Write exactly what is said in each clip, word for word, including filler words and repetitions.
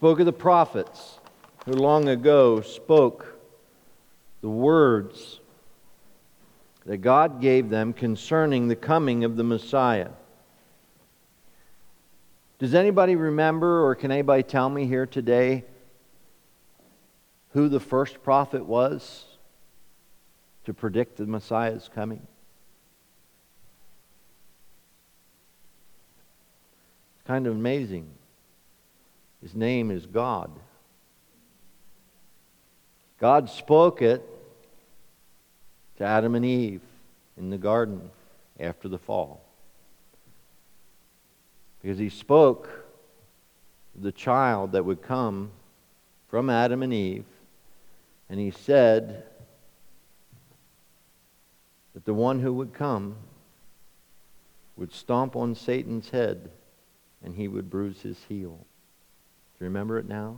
spoke of the prophets who long ago spoke the words that God gave them concerning the coming of the Messiah. Does anybody remember, or can anybody tell me here today, who the first prophet was to predict the Messiah's coming? It's kind of amazing. His name is God. God spoke it to Adam and Eve in the garden after the fall. Because He spoke of the child that would come from Adam and Eve, and He said that the one who would come would stomp on Satan's head and he would bruise his heel. Do you remember it now?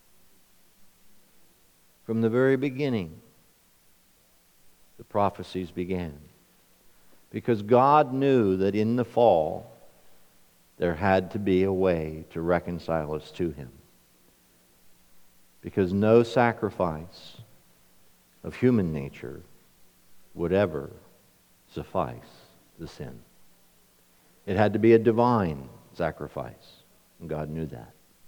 From the very beginning, the prophecies began. Because God knew that in the fall, there had to be a way to reconcile us to Him. Because no sacrifice of human nature would ever suffice the sin. It had to be a divine sacrifice, and God knew that.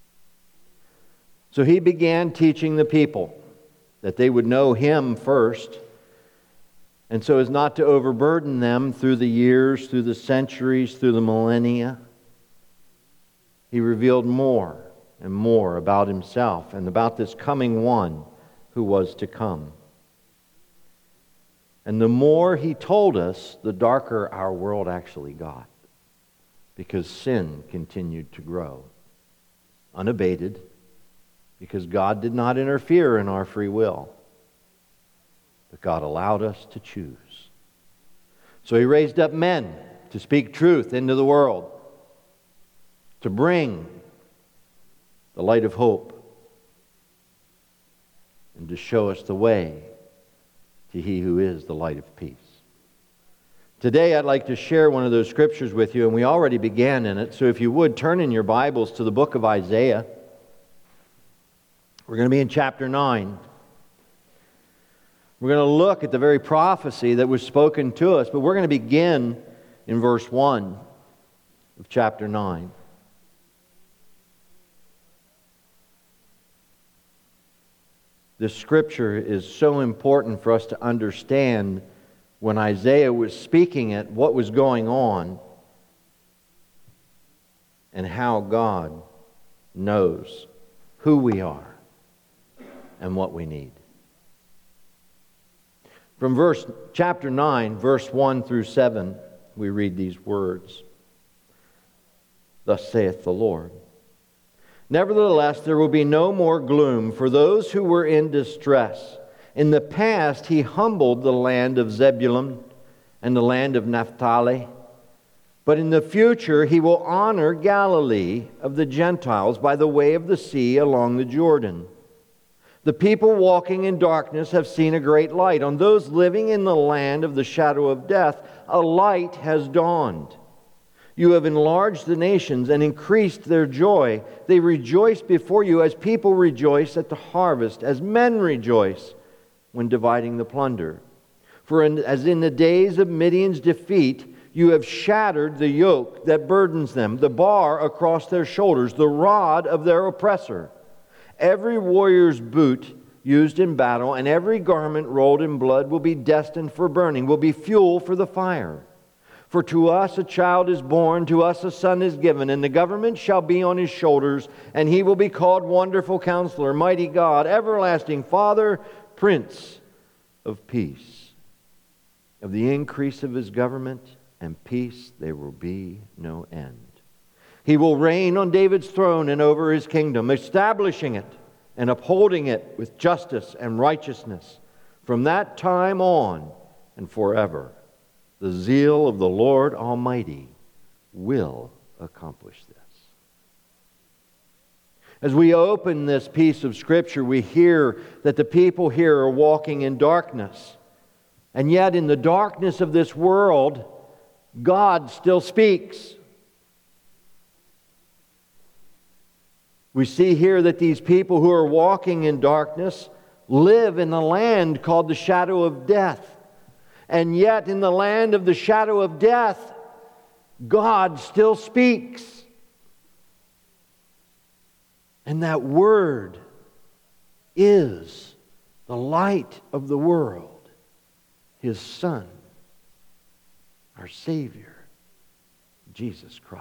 So He began teaching the people that they would know Him first, and so as not to overburden them through the years, through the centuries, through the millennia, He revealed more and more about Himself and about this coming one who was to come. And the more He told us, the darker our world actually got, because sin continued to grow unabated, because God did not interfere in our free will, but God allowed us to choose. So He raised up men to speak truth into the world, to bring the light of hope, and to show us the way to He who is the light of peace. Today I'd like to share one of those scriptures with you, and we already began in it, so if you would, turn in your Bibles to the book of Isaiah. We're going to be in chapter nine. We're going to look at the very prophecy that was spoken to us, but we're going to begin in verse one of chapter nine. This scripture is so important for us to understand when Isaiah was speaking it, what was going on, and how God knows who we are and what we need. From verse chapter nine, verse one through seven, we read these words. Thus saith the Lord, nevertheless, there will be no more gloom for those who were in distress. In the past, He humbled the land of Zebulun and the land of Naphtali. But in the future, He will honor Galilee of the Gentiles by the way of the sea along the Jordan. The people walking in darkness have seen a great light. On those living in the land of the shadow of death, a light has dawned. You have enlarged the nations and increased their joy. They rejoice before you as people rejoice at the harvest, as men rejoice when dividing the plunder. For in, as in the days of Midian's defeat, you have shattered the yoke that burdens them, the bar across their shoulders, the rod of their oppressor. Every warrior's boot used in battle and every garment rolled in blood will be destined for burning, will be fuel for the fire. For to us a child is born, to us a son is given, and the government shall be on His shoulders, and He will be called Wonderful Counselor, Mighty God, Everlasting Father, Prince of Peace. Of the increase of His government and peace there will be no end. He will reign on David's throne and over His kingdom, establishing it and upholding it with justice and righteousness from that time on and forever. The zeal of the Lord Almighty will accomplish this. As we open this piece of Scripture, we hear that the people here are walking in darkness. And yet in the darkness of this world, God still speaks. We see here that these people who are walking in darkness live in a land called the shadow of death. And yet in the land of the shadow of death, God still speaks. And that Word is the light of the world, His Son, our Savior, Jesus Christ.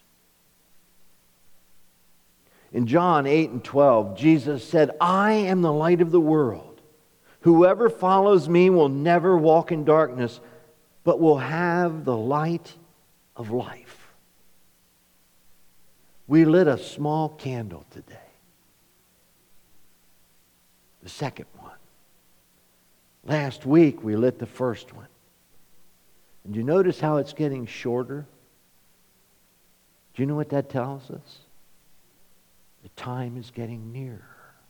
In John eight and twelve, Jesus said, I am the light of the world. Whoever follows me will never walk in darkness, but will have the light of life. We lit a small candle today. The second one. Last week we lit the first one. And you notice how it's getting shorter? Do you know what that tells us? The time is getting nearer.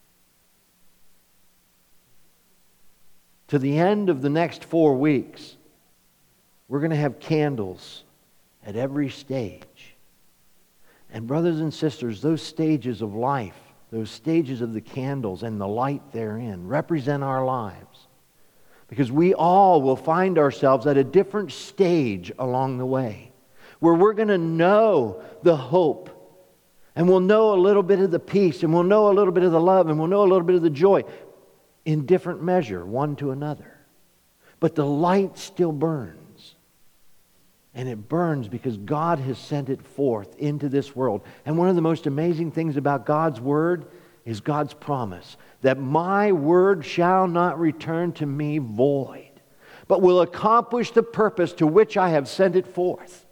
To the end of the next four weeks, we're going to have candles at every stage. And brothers and sisters, those stages of life, those stages of the candles and the light therein represent our lives. Because we all will find ourselves at a different stage along the way, where we're going to know the hope, and we'll know a little bit of the peace, and we'll know a little bit of the love, and we'll know a little bit of the joy in different measure, one to another. But the light still burns. And it burns because God has sent it forth into this world. And one of the most amazing things about God's Word is God's promise that my Word shall not return to me void, but will accomplish the purpose to which I have sent it forth.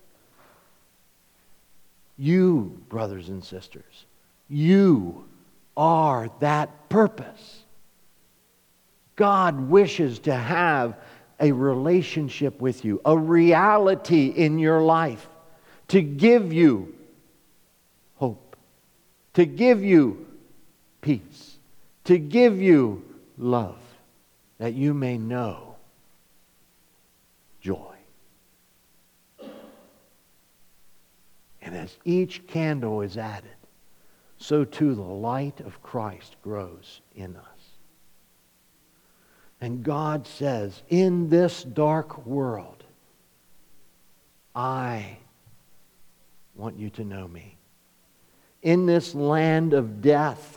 You, brothers and sisters, you are that purpose. God wishes to have a relationship with you, a reality in your life, to give you hope, to give you peace, to give you love, that you may know joy. And as each candle is added, so too the light of Christ grows in us. And God says, in this dark world, I want you to know me. In this land of death,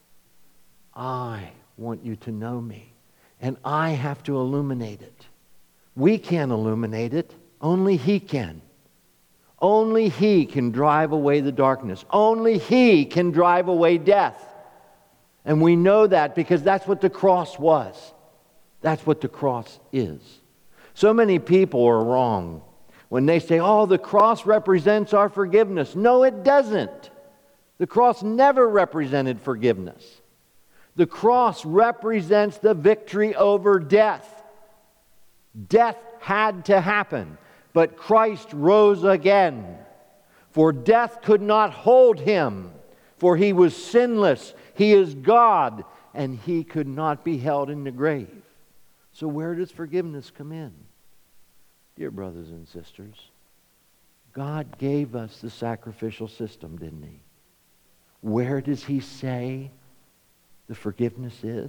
I want you to know me. And I have to illuminate it. We can't illuminate it. Only He can. Only He can drive away the darkness. Only He can drive away death. And we know that because that's what the cross was. That's what the cross is. So many people are wrong when they say, oh, the cross represents our forgiveness. No, it doesn't. The cross never represented forgiveness. The cross represents the victory over death. Death had to happen, but Christ rose again. For death could not hold Him, for He was sinless. He is God, and He could not be held in the grave. So where does forgiveness come in? Dear brothers and sisters, God gave us the sacrificial system, didn't He? Where does He say the forgiveness is?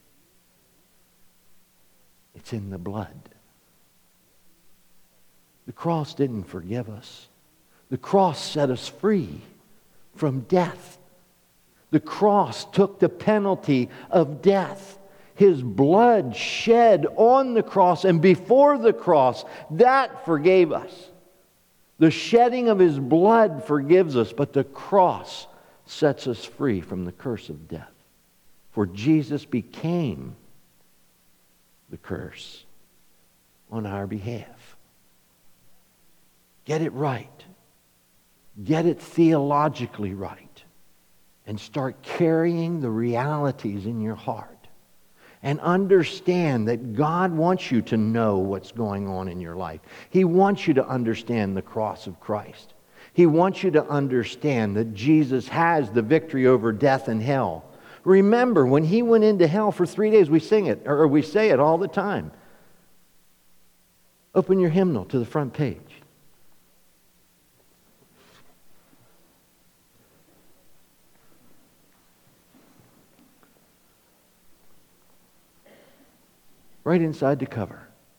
It's in the blood. The cross didn't forgive us. The cross set us free from death. The cross took the penalty of death. His blood shed on the cross and before the cross, that forgave us. The shedding of His blood forgives us, but the cross sets us free from the curse of death. For Jesus became the curse on our behalf. Get it right. Get it theologically right. And start carrying the realities in your heart. And understand that God wants you to know what's going on in your life. He wants you to understand the cross of Christ. He wants you to understand that Jesus has the victory over death and hell. Remember, when He went into hell for three days, we sing it, or we say it all the time. Open your hymnal to the front page. right inside the cover.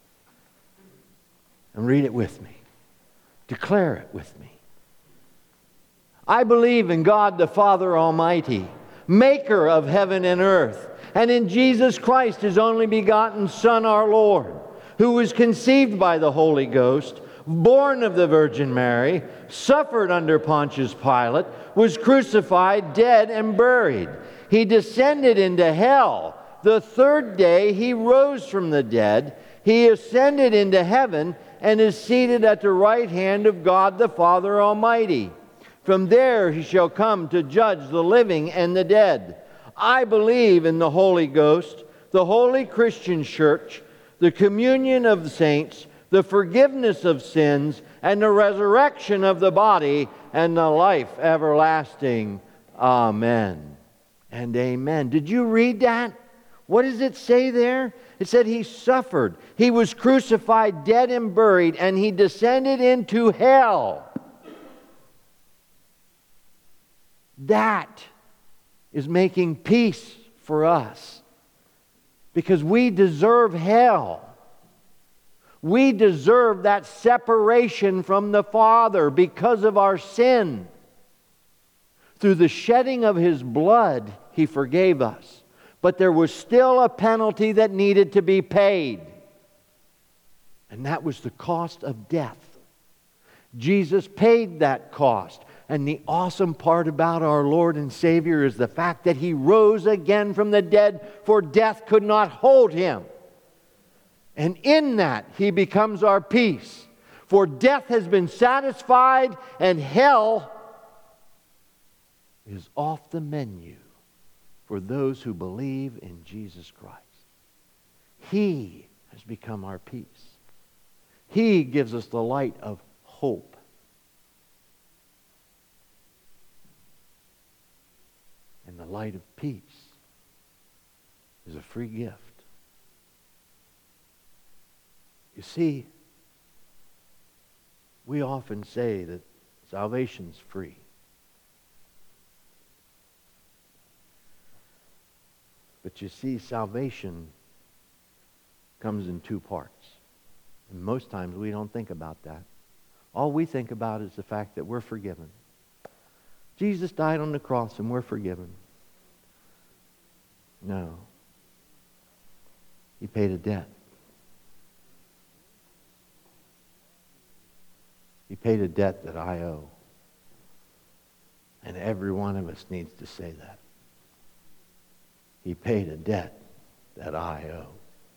And read it with me. Declare it with me. I believe in God the Father Almighty, maker of heaven and earth, and in Jesus Christ, His only begotten Son, our Lord, who was conceived by the Holy Ghost, born of the Virgin Mary, suffered under Pontius Pilate, was crucified, dead, and buried. He descended into hell. The third day He rose from the dead. He ascended into heaven and is seated at the right hand of God the Father Almighty. From there He shall come to judge the living and the dead. I believe in the Holy Ghost, the holy Christian church, the communion of the saints, the forgiveness of sins, and the resurrection of the body, and the life everlasting. Amen and amen. Did you read that? What does it say there? It said He suffered. He was crucified, dead, and buried, and He descended into hell. That is making peace for us, because we deserve hell. We deserve that separation from the Father because of our sin. Through the shedding of His blood, He forgave us. But there was still a penalty that needed to be paid. And that was the cost of death. Jesus paid that cost. And the awesome part about our Lord and Savior is the fact that He rose again from the dead, for death could not hold Him. And in that, He becomes our peace. For death has been satisfied, and hell is off the menu for those who believe in Jesus Christ. He has become our peace. He gives us the light of hope. And the light of peace is a free gift. You see, we often say that salvation's free. But you see, salvation comes in two parts. And most times we don't think about that. All we think about is the fact that we're forgiven. Jesus died on the cross and we're forgiven. No. He paid a debt. He paid a debt that I owe. And every one of us needs to say that. He paid a debt that I owe.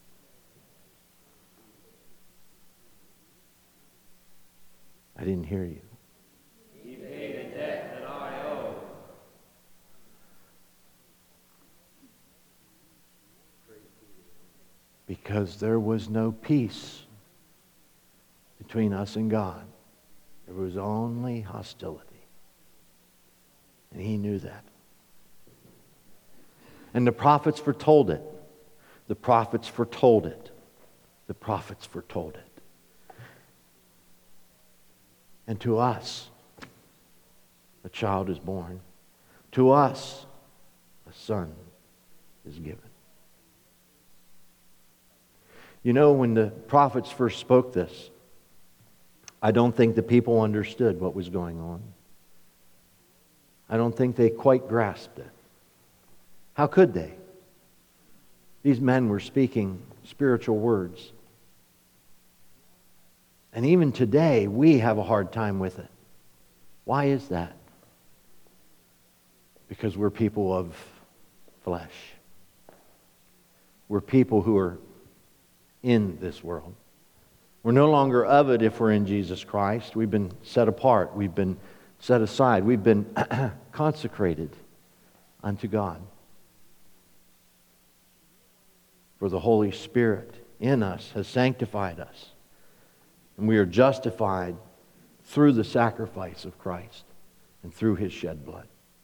I didn't hear you. He paid a debt that I owe. Because there was no peace between us and God. There was only hostility. And He knew that. And the prophets foretold it. The prophets foretold it. The prophets foretold it. And to us, a child is born. To us, a son is given. You know, when the prophets first spoke this, I don't think the people understood what was going on. I don't think they quite grasped it. How could they? These men were speaking spiritual words. And even today, we have a hard time with it. Why is that? Because we're people of flesh. We're people who are in this world. We're no longer of it if we're in Jesus Christ. We've been set apart. We've been set aside. We've been consecrated unto God. For the Holy Spirit in us has sanctified us. And we are justified through the sacrifice of Christ and through His shed blood.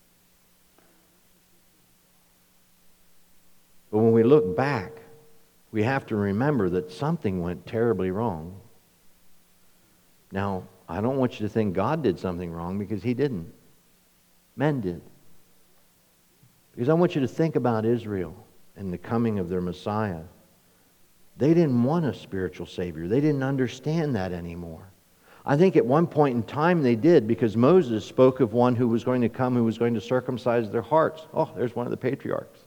But when we look back, we have to remember that something went terribly wrong. Now, I don't want you to think God did something wrong, because He didn't. Men did. Because I want you to think about Israel and the coming of their Messiah. They didn't want a spiritual Savior. They didn't understand that anymore. I think at one point in time they did, because Moses spoke of one who was going to come, who was going to circumcise their hearts. Oh, there's one of the patriarchs.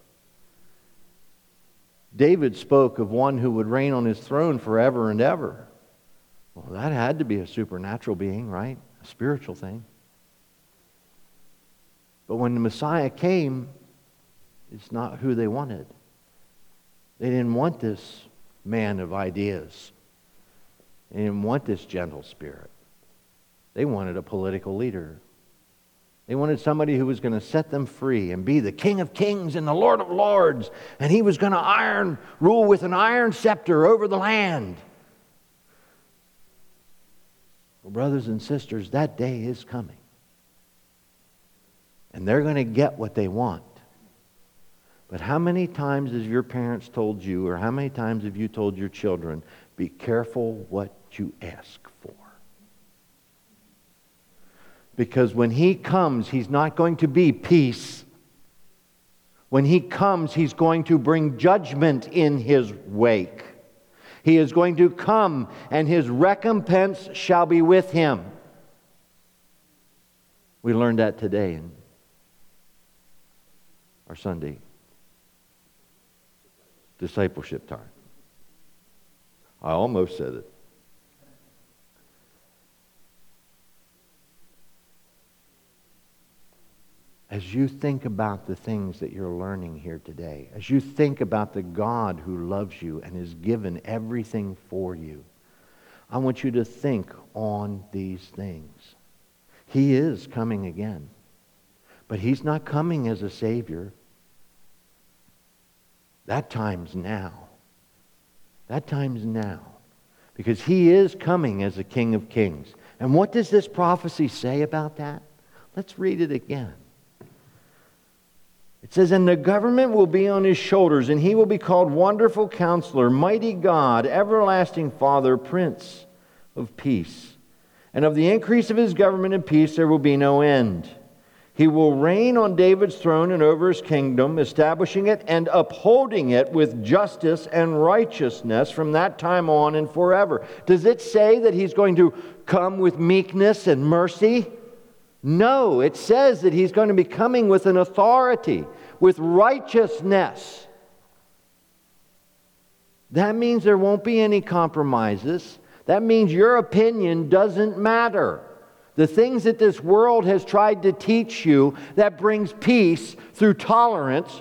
David spoke of one who would reign on his throne forever and ever. Well, that had to be a supernatural being, right? A spiritual thing. But when the Messiah came, it's not who they wanted. They didn't want this man of ideas. They didn't want this gentle spirit. They wanted a political leader. They wanted somebody who was going to set them free and be the King of Kings and the Lord of Lords. And he was going to iron rule with an iron scepter over the land. Well, brothers and sisters, that day is coming. And they're going to get what they want. But how many times has your parents told you, or how many times have you told your children, be careful what you ask for? Because when he comes, he's not going to be peace. When he comes, he's going to bring judgment in his wake. He is going to come, and his recompense shall be with him. We learned that today in our Sunday discipleship time. I almost said it. As you think about the things that you're learning here today, as you think about the God who loves you and has given everything for you, I want you to think on these things. He is coming again, but he's not coming as a Savior. That time's now. That time's now. Because he is coming as a King of Kings. And what does this prophecy say about that? Let's read it again. It says, and the government will be on his shoulders, and he will be called Wonderful Counselor, Mighty God, Everlasting Father, Prince of Peace. And of the increase of his government and peace there will be no end. He will reign on David's throne and over his kingdom, establishing it and upholding it with justice and righteousness from that time on and forever. Does it say that he's going to come with meekness and mercy? No, it says that he's going to be coming with an authority, with righteousness. That means there won't be any compromises. That means your opinion doesn't matter. The things that this world has tried to teach you that brings peace through tolerance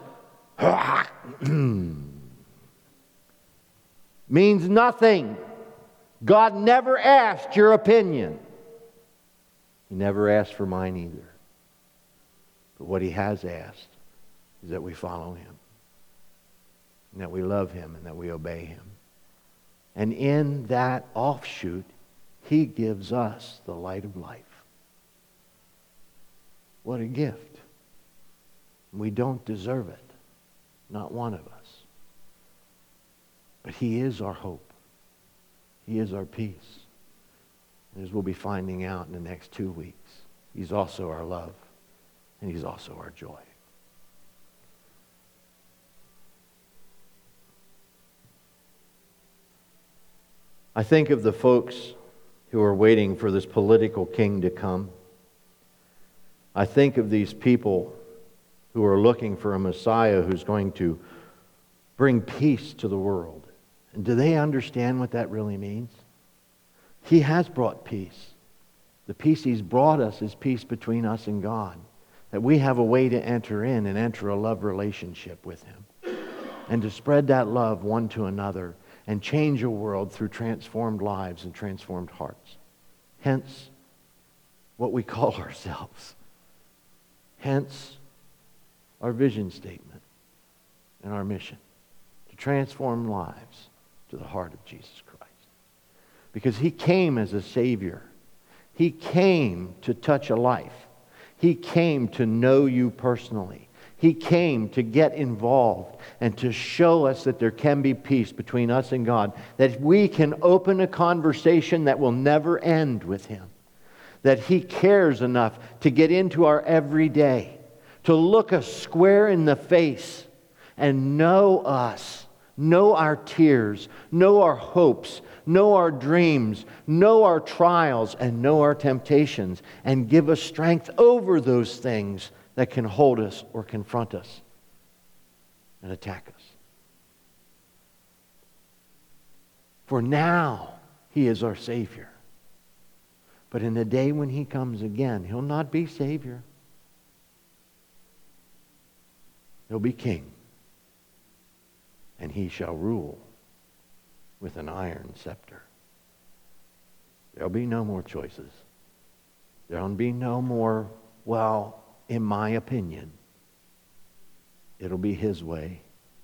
means nothing. God never asked your opinion. He never asked for mine either. But what he has asked is that we follow him, and that we love him, and that we obey him. And in that offshoot, he gives us the light of life. What a gift. We don't deserve it. Not one of us. But he is our hope. He is our peace. And as we'll be finding out in the next two weeks, he's also our love, and he's also our joy. I think of the folks who are waiting for this political king to come. I think of these people who are looking for a Messiah who's going to bring peace to the world. And do they understand what that really means? He has brought peace. The peace he's brought us is peace between us and God. That we have a way to enter in and enter a love relationship with him. And to spread that love one to another and change a world through transformed lives and transformed hearts. Hence, what we call ourselves. Hence, our vision statement and our mission. To transform lives to the heart of Jesus Christ. Because he came as a Savior. He came to touch a life. He came to know you personally. He came to get involved and to show us that there can be peace between us and God. That we can open a conversation that will never end with him. That he cares enough to get into our everyday. To look us square in the face and know us know our tears, know our hopes, know our dreams, know our trials, and know our temptations, and give us strength over those things that can hold us or confront us and attack us. For now, He is our Savior. But in the day when He comes again, He'll not be Savior. He'll be King. And He shall rule with an iron scepter. There'll be no more choices. There'll be no more, well, in my opinion. It'll be His way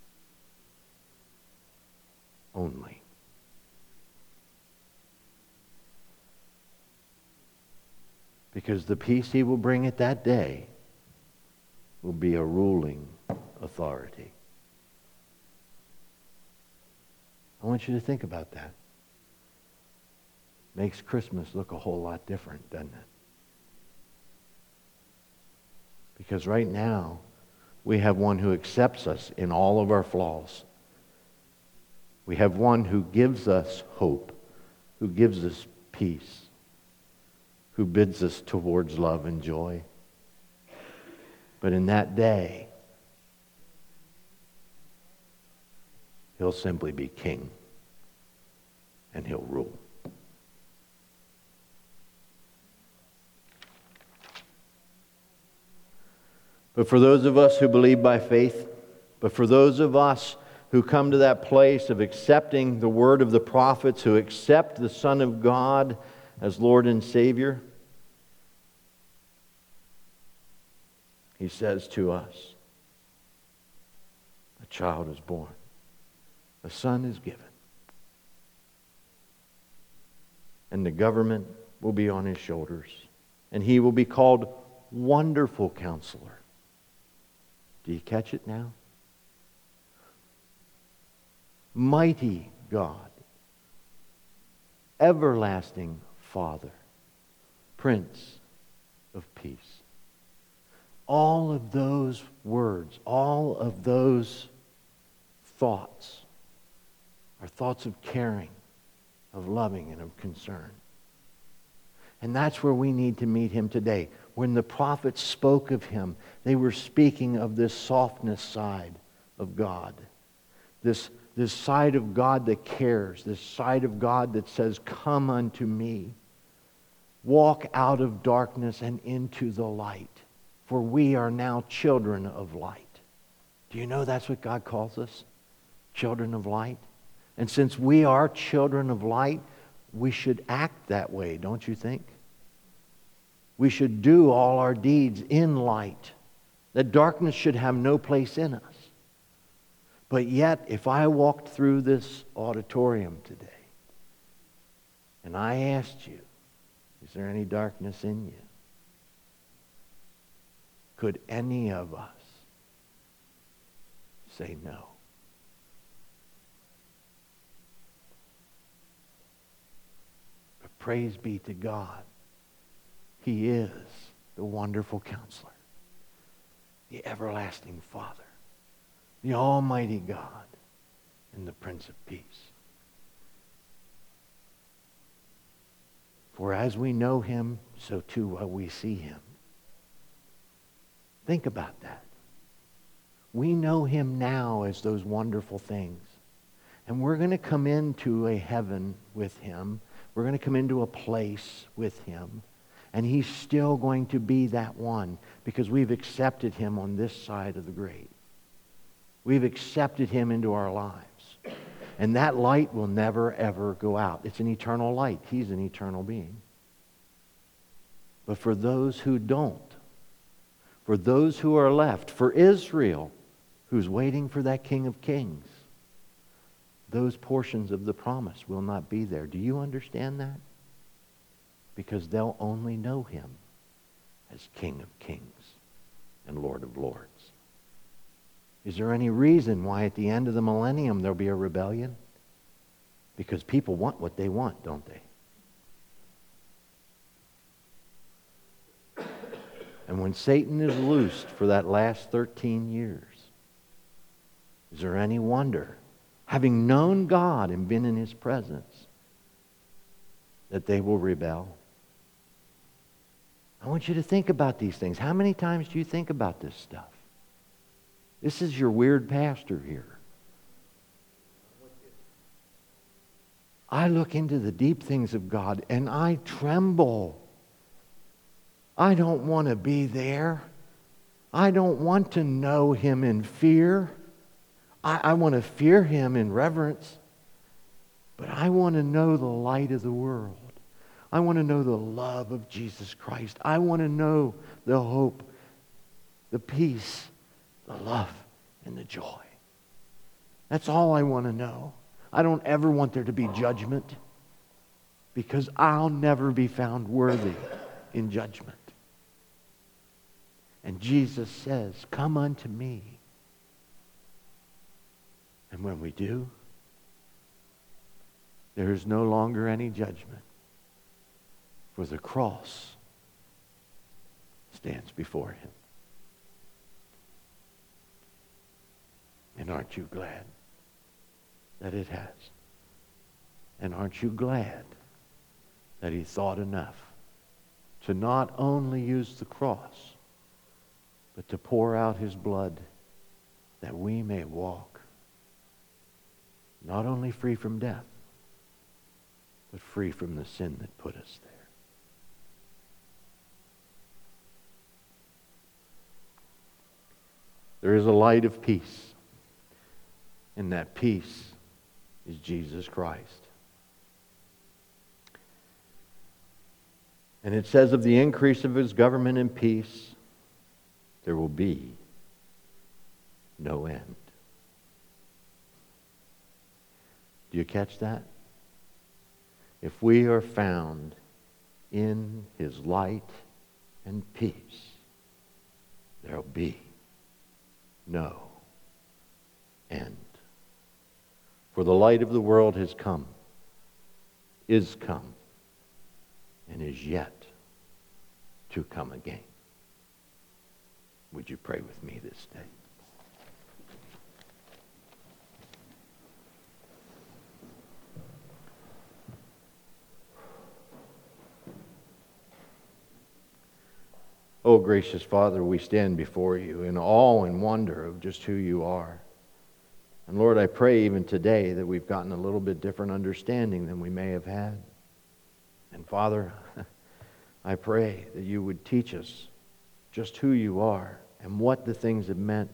only. Because the peace He will bring at that day will be a ruling authority. I want you to think about that. Makes Christmas look a whole lot different, doesn't it? Because right now, we have one who accepts us in all of our flaws. We have one who gives us hope, who gives us peace, who bids us towards love and joy. But in that day, He'll simply be King, and He'll rule. But for those of us who believe by faith, but for those of us who come to that place of accepting the word of the prophets, who accept the Son of God as Lord and Savior, He says to us, a child is born, a son is given, and the government will be on His shoulders, and He will be called Wonderful Counselor. Do you catch it now? Mighty God, Everlasting Father, Prince of Peace. All of those words, all of those thoughts are thoughts of caring, of loving, and of concern. And that's where we need to meet Him today. When the prophets spoke of Him, they were speaking of this softness side of God. This, this side of God that cares. This side of God that says, come unto me. Walk out of darkness and into the light. For we are now children of light. Do you know that's what God calls us? Children of light. And since we are children of light, we should act that way, don't you think? We should do all our deeds in light. That darkness should have no place in us. But yet, if I walked through this auditorium today and I asked you, is there any darkness in you? Could any of us say no? But praise be to God. He is the Wonderful Counselor, the Everlasting Father, the Almighty God, and the Prince of Peace. For as we know Him, so too will we see Him. Think about that. We know Him now as those wonderful things. And we're going to come into a heaven with Him. We're going to come into a place with Him. And He's still going to be that one because we've accepted Him on this side of the grave. We've accepted Him into our lives. And that light will never, ever go out. It's an eternal light. He's an eternal being. But for those who don't, for those who are left, for Israel, who's waiting for that King of Kings, those portions of the promise will not be there. Do you understand that? Because they'll only know Him as King of Kings and Lord of Lords. Is there any reason why at the end of the millennium there'll be a rebellion? Because people want what they want, don't they? And when Satan is loosed for that last thirteen years, is there any wonder having known God and been in His presence, that they will rebel. I want you to think about these things. How many times do you think about this stuff? This is your weird pastor here. I look into the deep things of God and I tremble. I don't want to be there. I don't want to know Him in fear. I, I want to fear Him in reverence. But I want to know the light of the world. I want to know the love of Jesus Christ. I want to know the hope, the peace, the love, and the joy. That's all I want to know. I don't ever want there to be judgment, because I'll never be found worthy in judgment. And Jesus says, "Come unto me." And when we do, there is no longer any judgment, for the cross stands before Him. And aren't you glad that it has? And aren't you glad that He thought enough to not only use the cross, but to pour out His blood that we may walk not only free from death, but free from the sin that put us there. There is a light of peace, and that peace is Jesus Christ. And it says of the increase of His government and peace, there will be no end. Do you catch that? If we are found in His light and peace, there will be no end. For the light of the world has come, is come, and is yet to come again. Would you pray with me this day? Oh, gracious Father, we stand before You in awe and wonder of just who You are. And Lord, I pray even today that we've gotten a little bit different understanding than we may have had. And Father, I pray that You would teach us just who You are and what the things have meant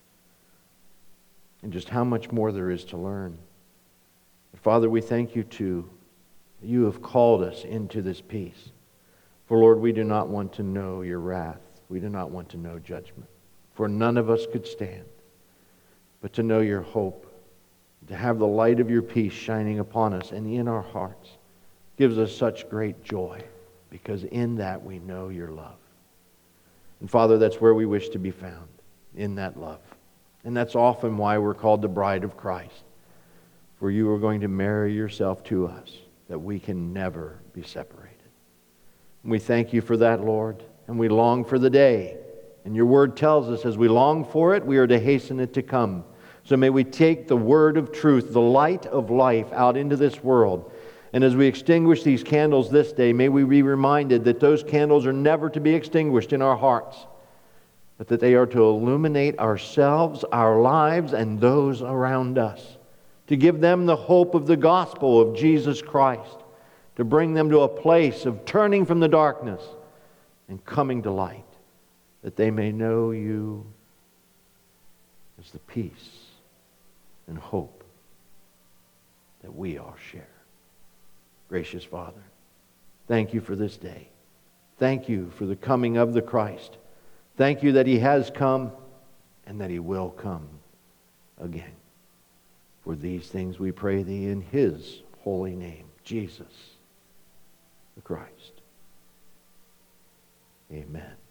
and just how much more there is to learn. But Father, we thank You too that You have called us into this peace. For Lord, we do not want to know Your wrath. We do not want to know judgment. For none of us could stand. But to know Your hope, to have the light of Your peace shining upon us and in our hearts, gives us such great joy, because in that we know Your love. And Father, that's where we wish to be found, in that love. And that's often why we're called the bride of Christ. For You are going to marry Yourself to us, that we can never be separated. And we thank You for that, Lord, and we long for the day. And Your word tells us as we long for it, we are to hasten it to come. So may we take the word of truth, the light of life, out into this world. And as we extinguish these candles this day, may we be reminded that those candles are never to be extinguished in our hearts, but that they are to illuminate ourselves, our lives, and those around us, to give them the hope of the gospel of Jesus Christ, to bring them to a place of turning from the darkness and coming to light, that they may know You as the peace and hope that we all share. Gracious Father, thank You for this day. Thank You for the coming of the Christ. Thank You that He has come and that He will come again. For these things we pray Thee in His holy name, Jesus the Christ. Amen.